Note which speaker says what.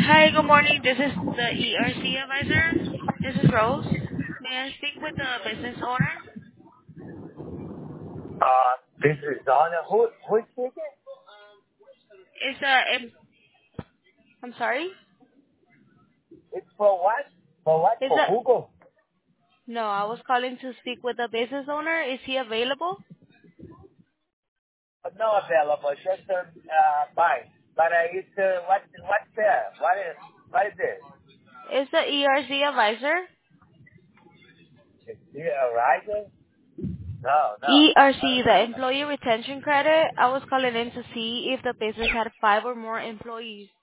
Speaker 1: Hi, good morning. This is the ERC advisor. This is Rose. May I speak with the business owner?
Speaker 2: This is Donna. Who is speaking?
Speaker 1: Is I'm sorry?
Speaker 2: It's for what? For what?
Speaker 1: Is
Speaker 2: For
Speaker 1: that
Speaker 2: Google?
Speaker 1: No, I was calling to speak with the business owner. Is he available?
Speaker 2: No available. Just fine. But it's what's there? What is this?
Speaker 1: Is the ERC advisor?
Speaker 2: Is he arriving? No, no.
Speaker 1: ERC, the employee retention credit. I was calling in to see if the business had 5 or more employees.